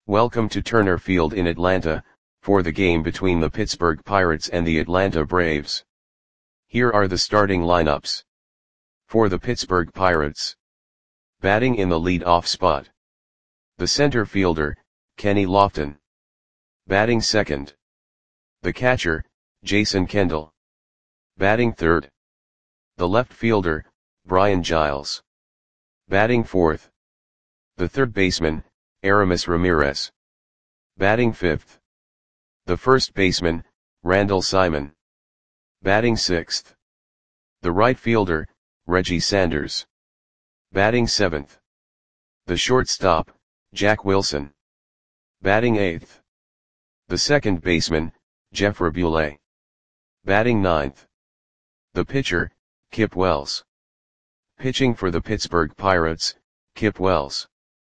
Welcome to Turner Field in Atlanta, for the game between the Pittsburgh Pirates and the Atlanta Braves. Here are the starting lineups. For the Pittsburgh Pirates. Batting in the lead-off spot. The center fielder, Kenny Lofton. Batting second. The catcher, Jason Kendall. Batting third. The left fielder, Brian Giles. Batting fourth. The third baseman, Aramis Ramirez. Batting fifth. The first baseman, Randall Simon. Batting sixth. The right fielder, Reggie Sanders. Batting seventh. The shortstop, Jack Wilson. Batting eighth. The second baseman, Jeff Raboulet. Batting ninth. The pitcher, Kip Wells. Pitching for the Pittsburgh Pirates, Kip Wells.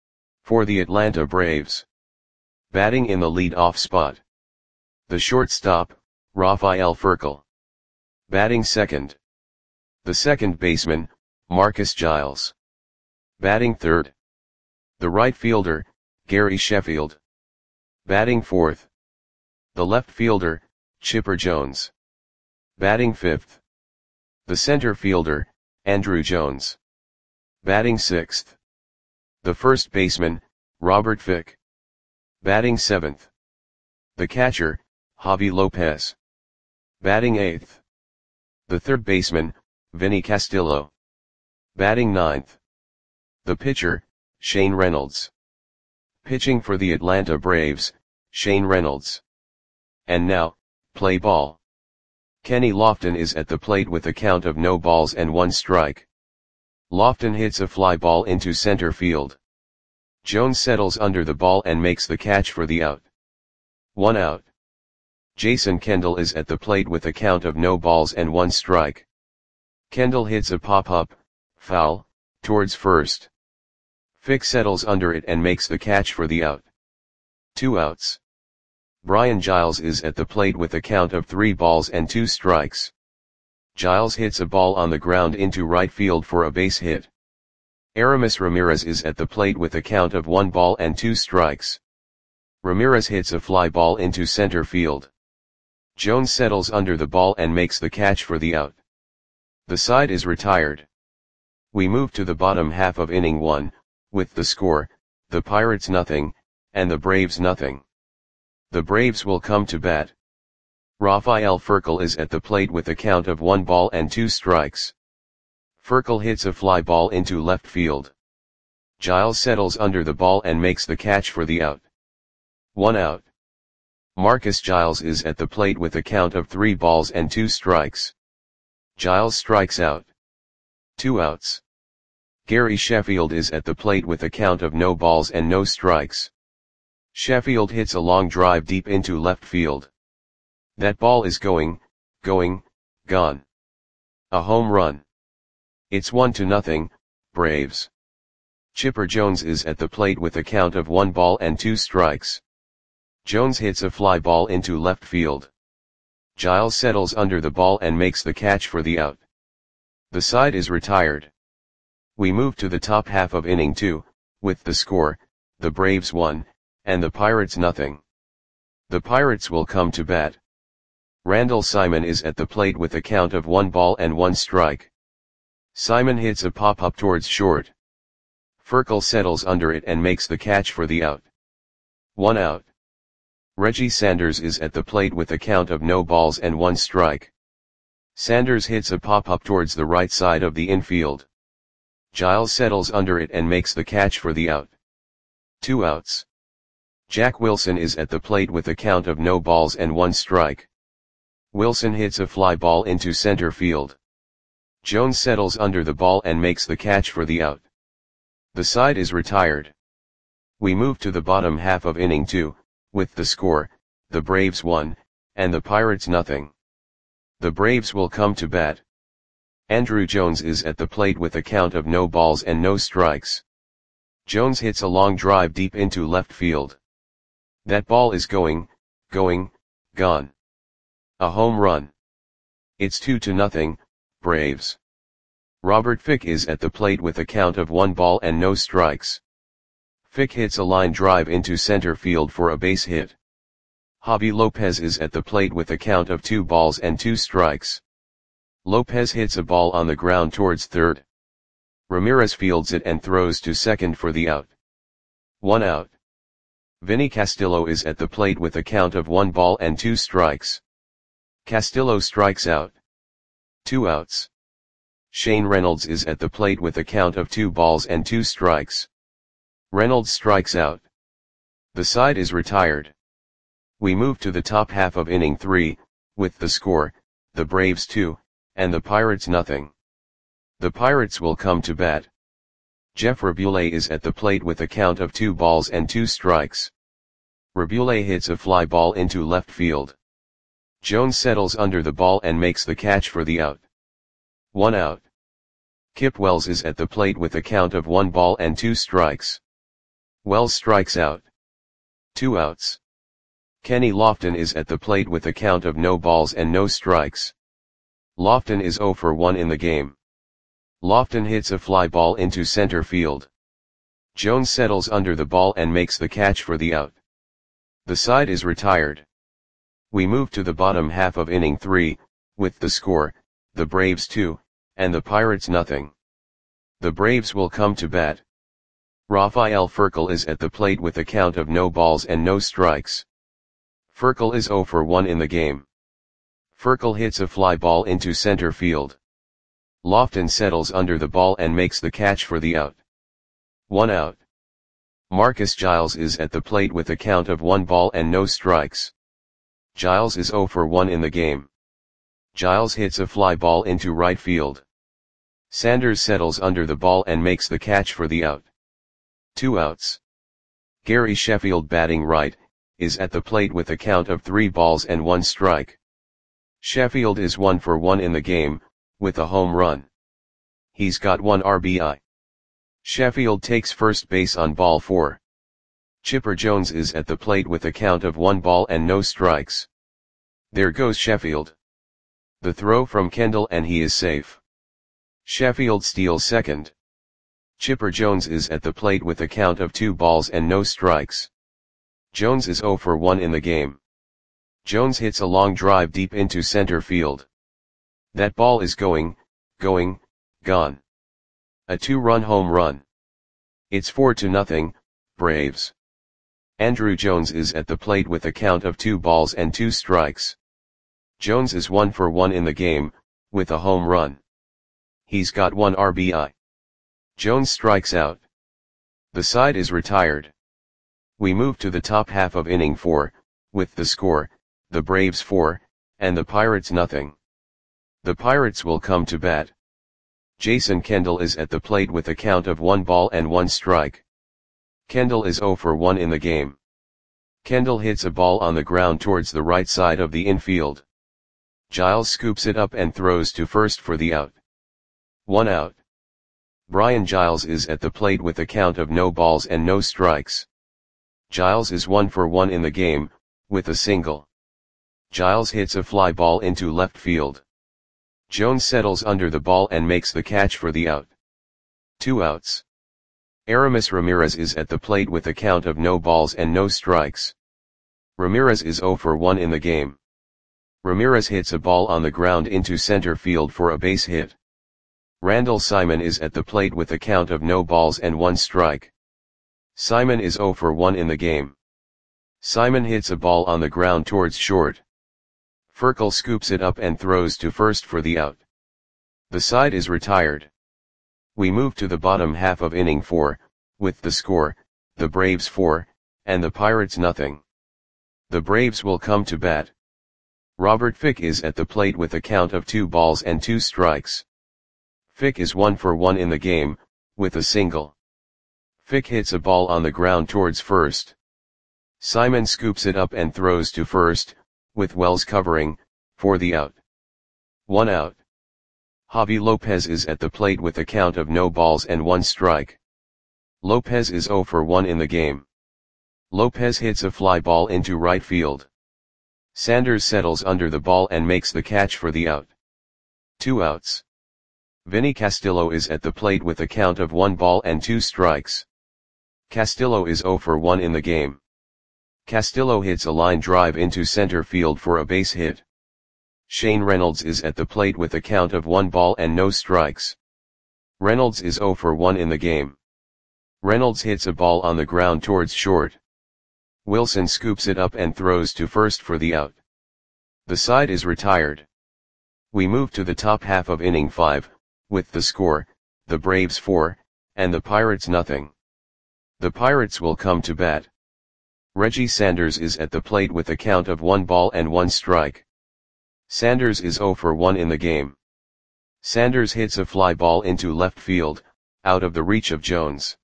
For the Atlanta Braves. Batting in the lead-off spot. The shortstop, Rafael Furcal. Batting second. The second baseman, Marcus Giles. Batting third. The right fielder, Gary Sheffield. Batting fourth. The left fielder, Chipper Jones. Batting fifth. The center fielder, Andruw Jones. Batting sixth. The first baseman, Robert Fick. Batting seventh. The catcher, Javi Lopez. Batting eighth. The third baseman, Vinny Castillo. Batting ninth. The pitcher, Shane Reynolds. Pitching for the Atlanta Braves, Shane Reynolds. And now, play ball. Kenny Lofton is at the plate with a count of no balls and 1 strike. Lofton hits a fly ball into center field. Jones settles under the ball and makes the catch for the out. 1 out. Jason Kendall is at the plate with a count of no balls and 1 strike. Kendall hits a pop-up, foul, towards first. Fick settles under it and makes the catch for the out. 2 outs. Brian Giles is at the plate with a count of 3 balls and 2 strikes. Giles hits a ball on the ground into right field for a base hit. Aramis Ramirez is at the plate with a count of 1 ball and 2 strikes. Ramirez hits a fly ball into center field. Jones settles under the ball and makes the catch for the out. The side is retired. We move to the bottom half of inning 1, with the score, the Pirates nothing, and the Braves nothing. The Braves will come to bat. Rafael Furcal is at the plate with a count of 1 ball and 2 strikes. Furcal hits a fly ball into left field. Giles settles under the ball and makes the catch for the out. 1 out. Marcus Giles is at the plate with a count of 3 balls and 2 strikes. Giles strikes out. 2 outs. Gary Sheffield is at the plate with a count of no balls and no strikes. Sheffield hits a long drive deep into left field. That ball is going, gone. A home run. It's 1-0, Braves. Chipper Jones is at the plate with a count of 1 ball and 2 strikes. Jones hits a fly ball into left field. Giles settles under the ball and makes the catch for the out. The side is retired. We move to the top half of inning 2, with the score, the Braves 1, and the Pirates nothing. The Pirates will come to bat. Randall Simon is at the plate with a count of 1 ball and 1 strike. Simon hits a pop-up towards short. Furcal settles under it and makes the catch for the out. 1 out. Reggie Sanders is at the plate with a count of no balls and 1 strike. Sanders hits a pop-up towards the right side of the infield. Giles settles under it and makes the catch for the out. 2 outs. Jack Wilson is at the plate with a count of no balls and 1 strike. Wilson hits a fly ball into center field. Jones settles under the ball and makes the catch for the out. The side is retired. We move to the bottom half of inning 2, with the score, the Braves 1, and the Pirates nothing. The Braves will come to bat. Andruw Jones is at the plate with a count of no balls and no strikes. Jones hits a long drive deep into left field. That ball is going, gone. A home run. It's 2-0, Braves. Robert Fick is at the plate with a count of 1 ball and no strikes. Fick hits a line drive into center field for a base hit. Javi Lopez is at the plate with a count of 2 balls and 2 strikes. Lopez hits a ball on the ground towards third. Ramirez fields it and throws to second for the out. 1 out. Vinny Castillo is at the plate with a count of 1 ball and 2 strikes. Castillo strikes out. 2 outs. Shane Reynolds is at the plate with a count of 2 balls and 2 strikes. Reynolds strikes out. The side is retired. We move to the top half of inning 3, with the score, the Braves 2, and the Pirates nothing. The Pirates will come to bat. Jeff Rabule is at the plate with a count of 2 balls and 2 strikes. Rabule hits a fly ball into left field. Jones settles under the ball and makes the catch for the out. 1 out. Kip Wells is at the plate with a count of 1 ball and 2 strikes. Wells strikes out. 2 outs. Kenny Lofton is at the plate with a count of no balls and no strikes. Lofton is 0 for 1 in the game. Lofton hits a fly ball into center field. Jones settles under the ball and makes the catch for the out. The side is retired. We move to the bottom half of inning 3, with the score, the Braves 2, and the Pirates nothing. The Braves will come to bat. Rafael Furcal is at the plate with a count of no balls and no strikes. Furcal is 0 for 1 in the game. Furcal hits a fly ball into center field. Lofton settles under the ball and makes the catch for the out. 1 out. Marcus Giles is at the plate with a count of 1 ball and no strikes. Giles is 0 for 1 in the game. Giles hits a fly ball into right field. Sanders settles under the ball and makes the catch for the out. 2 outs. Gary Sheffield, batting right, is at the plate with a count of 3 balls and 1 strike. Sheffield is 1 for 1 in the game, with a home run. He's got 1 RBI. Sheffield takes first base on ball 4. Chipper Jones is at the plate with a count of 1 ball and no strikes. There goes Sheffield. The throw from Kendall and he is safe. Sheffield steals second. Chipper Jones is at the plate with a count of 2 balls and no strikes. Jones is 0 for 1 in the game. Jones hits a long drive deep into center field. That ball is gone. A 2-run home run. It's 4-0, Braves. Andrew Jones is at the plate with a count of 2 balls and 2 strikes. Jones is 1 for 1 in the game, with a home run. He's got 1 RBI. Jones strikes out. The side is retired. We move to the top half of inning 4, with the score, the Braves 4, and the Pirates nothing. The Pirates will come to bat. Jason Kendall is at the plate with a count of 1 ball and 1 strike. Kendall is 0 for 1 in the game. Kendall hits a ball on the ground towards the right side of the infield. Giles scoops it up and throws to first for the out. 1 out. Brian Giles is at the plate with a count of no balls and no strikes. Giles is 1 for 1 in the game, with a single. Giles hits a fly ball into left field. Jones settles under the ball and makes the catch for the out. 2 outs. Aramis Ramirez is at the plate with a count of no balls and no strikes. Ramirez is 0 for 1 in the game. Ramirez hits a ball on the ground into center field for a base hit. Randall Simon is at the plate with a count of no balls and 1 strike. Simon is 0 for 1 in the game. Simon hits a ball on the ground towards short. Furcal scoops it up and throws to first for the out. The side is retired. We move to the bottom half of inning 4, with the score, the Braves 4, and the Pirates nothing. The Braves will come to bat. Robert Fick is at the plate with a count of 2 balls and 2 strikes. Fick is 1 for 1 in the game, with a single. Fick hits a ball on the ground towards first. Simon scoops it up and throws to first, with Wells covering, for the out. 1 out. Javi Lopez is at the plate with a count of no balls and 1 strike. Lopez is 0 for 1 in the game. Lopez hits a fly ball into right field. Sanders settles under the ball and makes the catch for the out. 2 outs. Vinny Castillo is at the plate with a count of 1 ball and 2 strikes. Castillo is 0 for 1 in the game. Castillo hits a line drive into center field for a base hit. Shane Reynolds is at the plate with a count of 1 ball and no strikes. Reynolds is 0 for 1 in the game. Reynolds hits a ball on the ground towards short. Wilson scoops it up and throws to first for the out. The side is retired. We move to the top half of inning 5, with the score, the Braves 4, and the Pirates nothing. The Pirates will come to bat. Reggie Sanders is at the plate with a count of 1 ball and 1 strike. Sanders is 0 for 1 in the game. Sanders hits a fly ball into left field, out of the reach of Jones.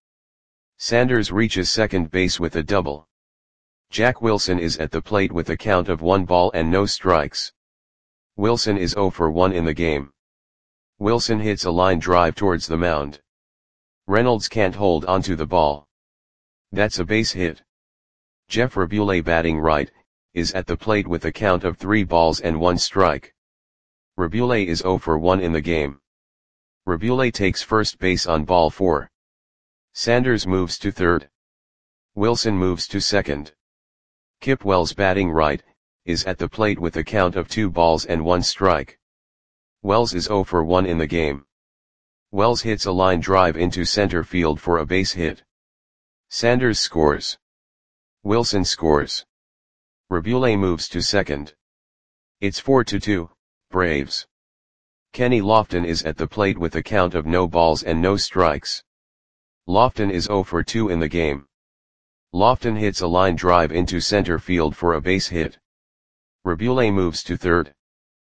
Sanders reaches second base with a double. Jack Wilson is at the plate with a count of 1 ball and no strikes. Wilson is 0 for 1 in the game. Wilson hits a line drive towards the mound. Reynolds can't hold onto the ball. That's a base hit. Jeff Rabule, batting right, is at the plate with a count of 3 balls and 1 strike. Rabule is 0 for 1 in the game. Rabule takes first base on ball 4. Sanders moves to third. Wilson moves to second. Kip Wells, batting right, is at the plate with a count of 2 balls and 1 strike. Wells is 0 for 1 in the game. Wells hits a line drive into center field for a base hit. Sanders scores. Wilson scores. Rabule moves to second. It's 4-2, Braves. Kenny Lofton is at the plate with a count of no balls and no strikes. Lofton is 0 for 2 in the game. Lofton hits a line drive into center field for a base hit. Rabule moves to third.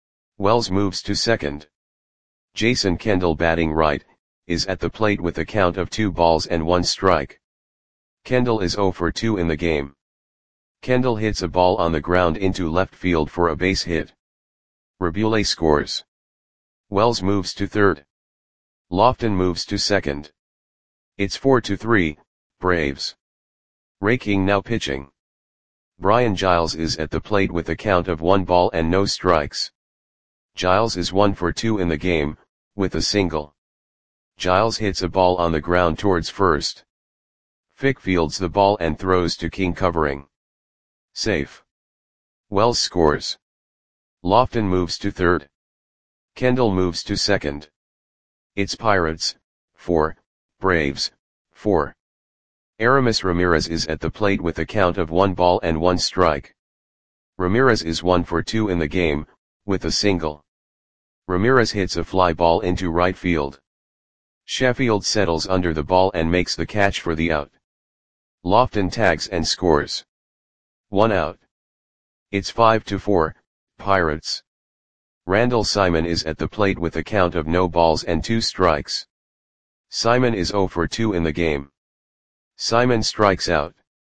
Wells moves to second. Jason Kendall, batting right, is at the plate with a count of 2 balls and 1 strike. Kendall is 0 for 2 in the game. Kendall hits a ball on the ground into left field for a base hit. Rabule scores. Wells moves to third. Lofton moves to second. It's 4-3, Braves. Ray King now pitching. Brian Giles is at the plate with a count of 1 ball and no strikes. Giles is 1 for 2 in the game, with a single. Giles hits a ball on the ground towards first. Fick fields the ball and throws to King, covering. Safe. Wells scores. Lofton moves to third. Kendall moves to second. It's Pirates 4, Braves 4. Aramis Ramirez is at the plate with a count of 1 ball and 1 strike. Ramirez is 1 for 2 in the game, with a single. Ramirez hits a fly ball into right field. Sheffield settles under the ball and makes the catch for the out. Lofton tags and scores. 1 out. It's 5-4, Pirates. Randall Simon is at the plate with a count of no balls and 2 strikes. Simon is 0 for 2 in the game. Simon strikes out.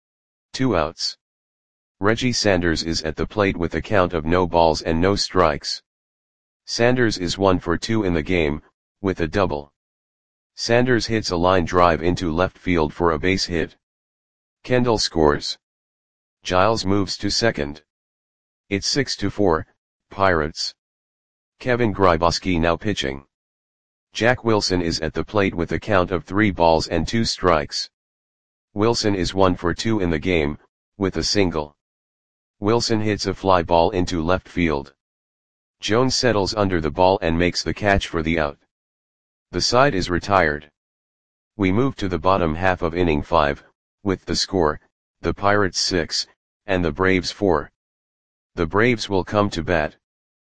2 outs. Reggie Sanders is at the plate with a count of no balls and no strikes. Sanders is 1 for 2 in the game, with a double. Sanders hits a line drive into left field for a base hit. Kendall scores. Giles moves to second. It's 6-4, Pirates. Kevin Grybauski now pitching. Jack Wilson is at the plate with a count of 3 balls and 2 strikes. Wilson is 1 for 2 in the game, with a single. Wilson hits a fly ball into left field. Jones settles under the ball and makes the catch for the out. The side is retired. We move to the bottom half of inning 5, with the score, the Pirates 6, and the Braves 4. The Braves will come to bat.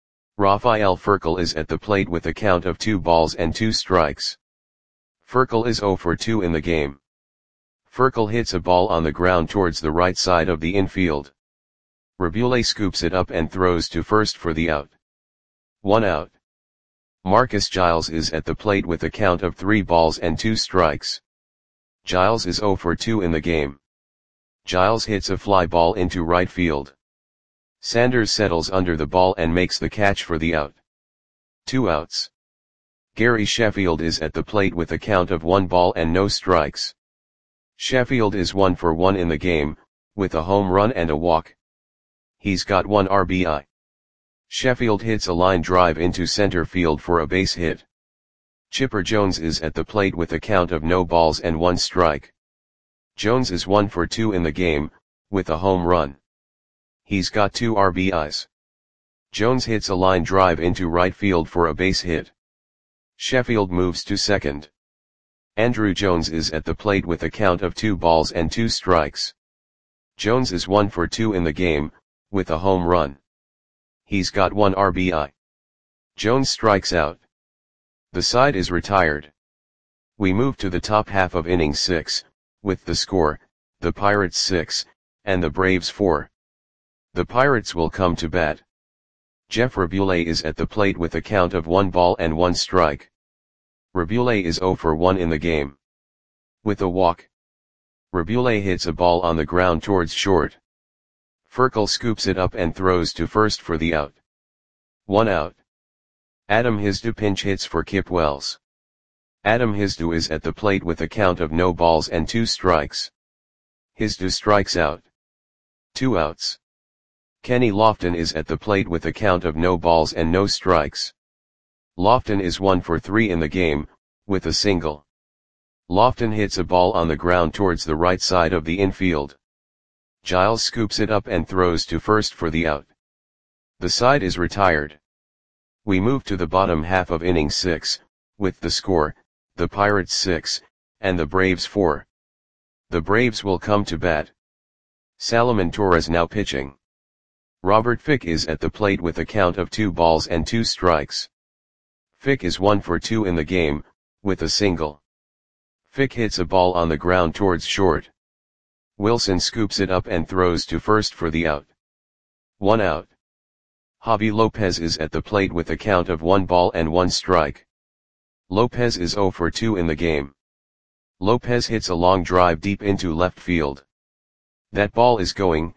Rafael Furcal is at the plate with a count of 2 balls and 2 strikes. Furcal is 0 for 2 in the game. Furcal hits a ball on the ground towards the right side of the infield. Rabule scoops it up and throws to first for the out. 1 out. Marcus Giles is at the plate with a count of 3 balls and 2 strikes. Giles is 0 for 2 in the game. Giles hits a fly ball into right field. Sanders settles under the ball and makes the catch for the out. 2 outs. Gary Sheffield is at the plate with a count of 1 ball and no strikes. Sheffield is 1 for 1 in the game, with a home run and a walk. He's got 1 RBI. Sheffield hits a line drive into center field for a base hit. Chipper Jones is at the plate with a count of no balls and 1 strike. Jones is 1 for 2 in the game, with a home run. He's got 2 RBIs. Jones hits a line drive into right field for a base hit. Sheffield moves to second. Andruw Jones is at the plate with a count of 2 balls and 2 strikes. Jones is 1 for 2 in the game, with a home run. He's got 1 RBI. Jones strikes out. The side is retired. We move to the top half of inning 6, with the score, the Pirates 6, and the Braves 4. The Pirates will come to bat. Jeff Rabule is at the plate with a count of 1 ball and 1 strike. Rabule is 0 for 1 in the game. With a walk. Rabule hits a ball on the ground towards short. Furcal scoops it up and throws to first for the out. 1 out. Adam Hizdu pinch hits for Kip Wells. Adam Hizdu is at the plate with a count of no balls and 2 strikes. Hizdu strikes out. 2 outs. Kenny Lofton is at the plate with a count of no balls and no strikes. Lofton is 1 for 3 in the game, with a single. Lofton hits a ball on the ground towards the right side of the infield. Giles scoops it up and throws to first for the out. The side is retired. We move to the bottom half of inning 6, with the score, the Pirates 6, and the Braves 4. The Braves will come to bat. Salomon Torres now pitching. Robert Fick is at the plate with a count of 2 balls and 2 strikes. Fick is 1 for 2 in the game, with a single. Fick hits a ball on the ground towards short. Wilson scoops it up and throws to first for the out. 1 out. Javi Lopez is at the plate with a count of 1 ball and 1 strike. Lopez is 0 for 2 in the game. Lopez hits a long drive deep into left field. That ball is gone.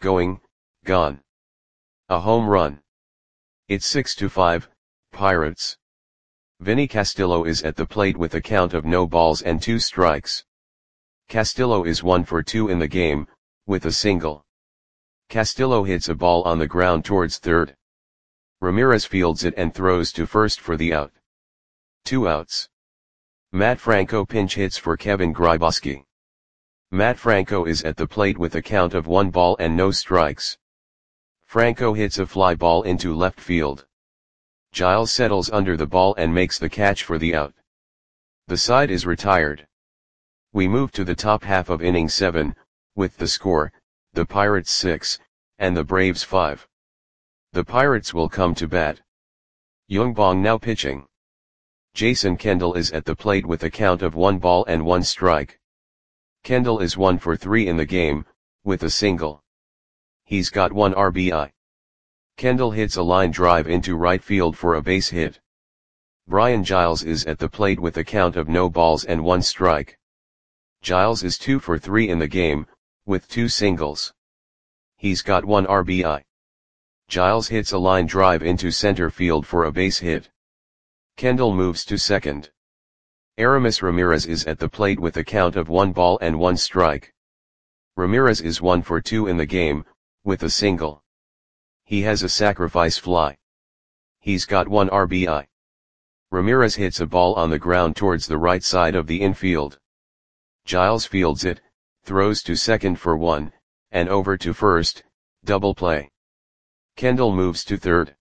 A home run. It's 6-5, Pirates. Vinny Castillo is at the plate with a count of no balls and 2 strikes. Castillo is 1 for 2 in the game, with a single. Castillo hits a ball on the ground towards third. Ramirez fields it and throws to first for the out. 2 outs. Matt Franco pinch hits for Kevin Grybowski. Matt Franco is at the plate with a count of 1 ball and no strikes. Franco hits a fly ball into left field. Giles settles under the ball and makes the catch for the out. The side is retired. We move to the top half of inning 7, with the score, the Pirates 6, and the Braves 5. The Pirates will come to bat. Yung Bong now pitching. Jason Kendall is at the plate with a count of 1 ball and 1 strike. Kendall is 1 for 3 in the game, with a single. He's got 1 RBI. Kendall hits a line drive into right field for a base hit. Brian Giles is at the plate with a count of no balls and 1 strike. Giles is 2 for 3 in the game, with 2 singles. He's got 1 RBI. Giles hits a line drive into center field for a base hit. Kendall moves to second. Aramis Ramirez is at the plate with a count of 1 ball and 1 strike. Ramirez is 1 for 2 in the game, with a single. He has a sacrifice fly. He's got 1 RBI. Ramirez hits a ball on the ground towards the right side of the infield. Giles fields it, throws to second for 1, and over to first, double play. Kendall moves to third.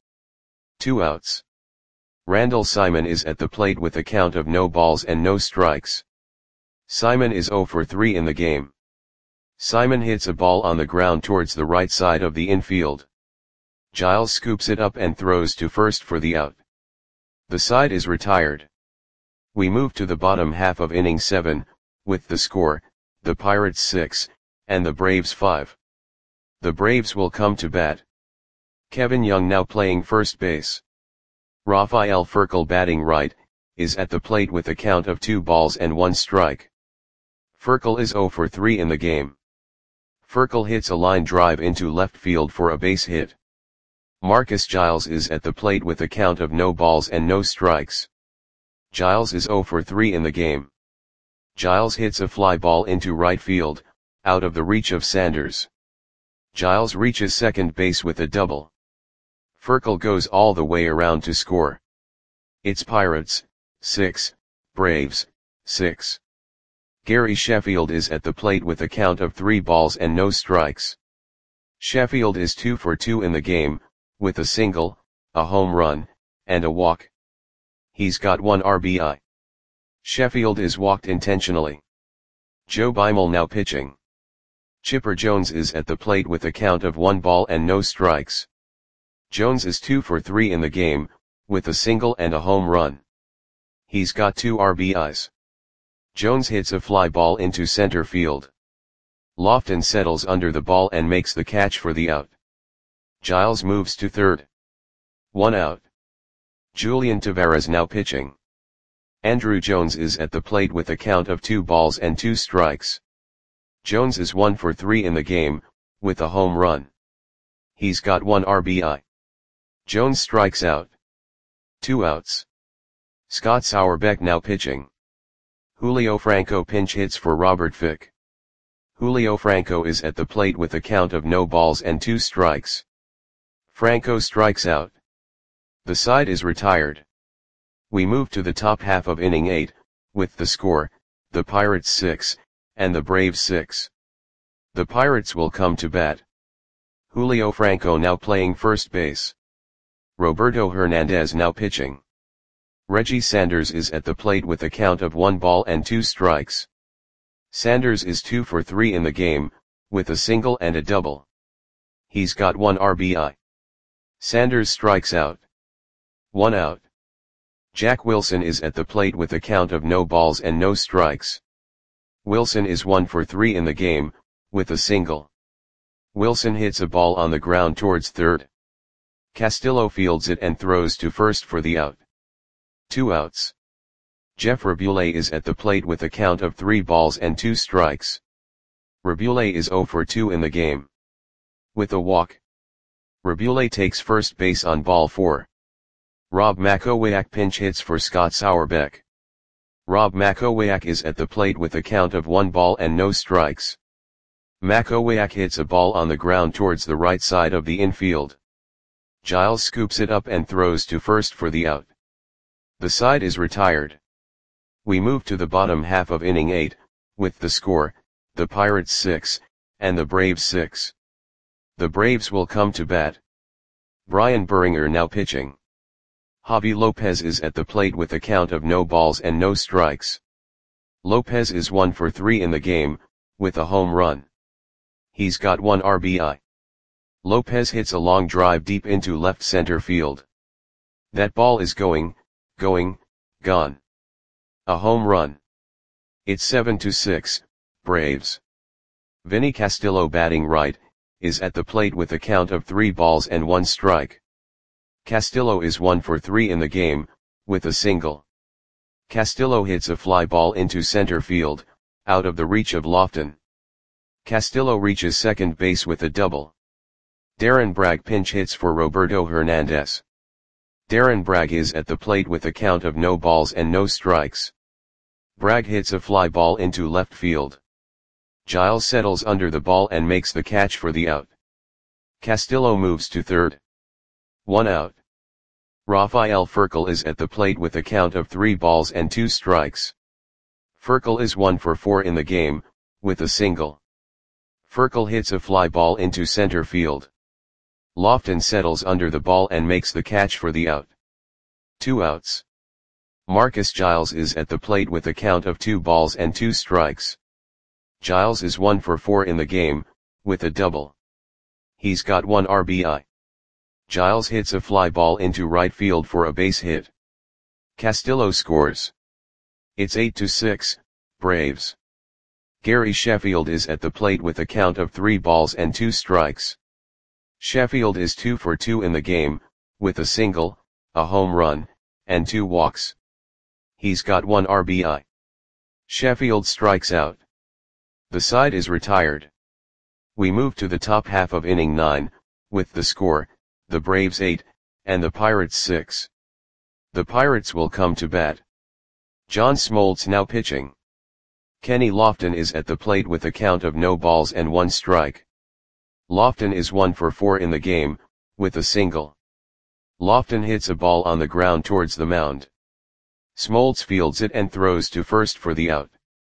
2 outs. Randall Simon is at the plate with a count of no balls and no strikes. Simon is 0 for 3 in the game. Simon hits a ball on the ground towards the right side of the infield. Giles scoops it up and throws to first for the out. The side is retired. We move to the bottom half of inning 7, with the score, the Pirates 6, and the Braves 5. The Braves will come to bat. Kevin Young now playing first base. Rafael Furcal batting right, is at the plate with a count of 2 balls and 1 strike. Furcal is 0 for 3 in the game. Furcal hits a line drive into left field for a base hit. Marcus Giles is at the plate with a count of no balls and no strikes. Giles is 0 for 3 in the game. Giles hits a fly ball into right field, out of the reach of Sanders. Giles reaches second base with a double. Furcal goes all the way around to score. It's Pirates, 6, Braves, 6. Gary Sheffield is at the plate with a count of 3 balls and no strikes. Sheffield is 2 for 2 in the game, with a single, a home run, and a walk. He's got 1 RBI. Sheffield is walked intentionally. Joe Beimel now pitching. Chipper Jones is at the plate with a count of 1 ball and no strikes. Jones is 2 for 3 in the game, with a single and a home run. He's got 2 RBIs. Jones hits a fly ball into center field. Lofton settles under the ball and makes the catch for the out. Giles moves to third. 1 out. Julian Taveras now pitching. Andruw Jones is at the plate with a count of 2 balls and 2 strikes. Jones is 1 for 3 in the game, with a home run. He's got 1 RBI. Jones strikes out. 2 outs. Scott Sauerbeck now pitching. Julio Franco pinch hits for Robert Fick. Julio Franco is at the plate with a count of no balls and 2 strikes. Franco strikes out. The side is retired. We move to the top half of inning 8, with the score, the Pirates 6, and the Braves 6. The Pirates will come to bat. Julio Franco now playing first base. Roberto Hernandez now pitching. Reggie Sanders is at the plate with a count of 1 ball and 2 strikes. Sanders is 2 for 3 in the game, with a single and a double. He's got 1 RBI. Sanders strikes out. 1 out. Jack Wilson is at the plate with a count of no balls and no strikes. Wilson is 1 for 3 in the game, with a single. Wilson hits a ball on the ground towards third. Castillo fields it and throws to first for the out. 2 outs. Jeff Rabule is at the plate with a count of 3 balls and 2 strikes. Rabule is 0 for 2 in the game. With a walk. Rabule takes first base on ball 4. Rob Makowiak pinch hits for Scott Sauerbeck. Rob Makowiak is at the plate with a count of 1 ball and no strikes. Makowiak hits a ball on the ground towards the right side of the infield. Giles scoops it up and throws to first for the out. The side is retired. We move to the bottom half of inning 8, with the score, the Pirates 6, and the Braves 6. The Braves will come to bat. Brian Buringer now pitching. Javi Lopez is at the plate with a count of no balls and no strikes. Lopez is 1 for 3 in the game, with a home run. He's got 1 RBI. Lopez hits a long drive deep into left center field. That ball is gone. A home run. It's 7-6, Braves. Vinny Castillo batting right, is at the plate with a count of 3 balls and 1 strike. Castillo is 1 for 3 in the game, with a single. Castillo hits a fly ball into center field, out of the reach of Lofton. Castillo reaches second base with a double. Darren Bragg pinch hits for Roberto Hernandez. Darren Bragg is at the plate with a count of no balls and no strikes. Bragg hits a fly ball into left field. Giles settles under the ball and makes the catch for the out. Castillo moves to third. 1 out. Rafael Furcal is at the plate with a count of 3 balls and 2 strikes. Furcal is 1 for 4 in the game, with a single. Furcal hits a fly ball into center field. Lofton settles under the ball and makes the catch for the out. 2 outs. Marcus Giles is at the plate with a count of 2 balls and 2 strikes. Giles is 1 for 4 in the game, with a double. He's got 1 RBI. Giles hits a fly ball into right field for a base hit. Castillo scores. It's 8-6, Braves. Gary Sheffield is at the plate with a count of 3 balls and 2 strikes. Sheffield is 2 for 2 in the game, with a single, a home run, and 2 walks. He's got 1 RBI. Sheffield strikes out. The side is retired. We move to the top half of inning 9, with the score, the Braves 8, and the Pirates 6. The Pirates will come to bat. John Smoltz now pitching. Kenny Lofton is at the plate with a count of no balls and 1 strike. Lofton is 1 for 4 in the game, with a single. Lofton hits a ball on the ground towards the mound. Smoltz fields it and throws to first for the out.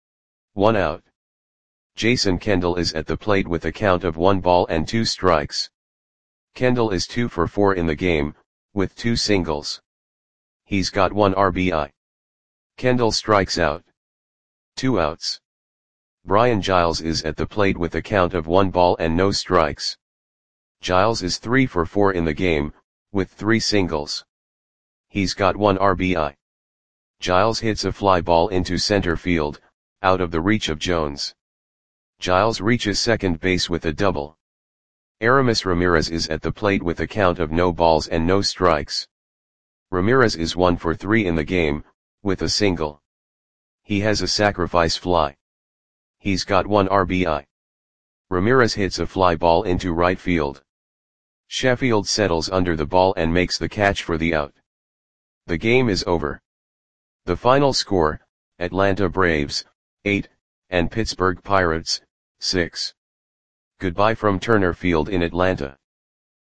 1 out. Jason Kendall is at the plate with a count of 1 ball and 2 strikes. Kendall is 2 for 4 in the game, with 2 singles. He's got 1 RBI. Kendall strikes out. 2 outs. Brian Giles is at the plate with a count of 1 ball and no strikes. Giles is 3 for 4 in the game, with 3 singles. He's got 1 RBI. Giles hits a fly ball into center field, out of the reach of Jones. Giles reaches second base with a double. Aramis Ramirez is at the plate with a count of no balls and no strikes. Ramirez is 1 for 3 in the game, with a single. He has a sacrifice fly. He's got 1 RBI. Ramirez hits a fly ball into right field. Sheffield settles under the ball and makes the catch for the out. The game is over. The final score, Atlanta Braves, 8, and Pittsburgh Pirates, 6. Goodbye from Turner Field in Atlanta.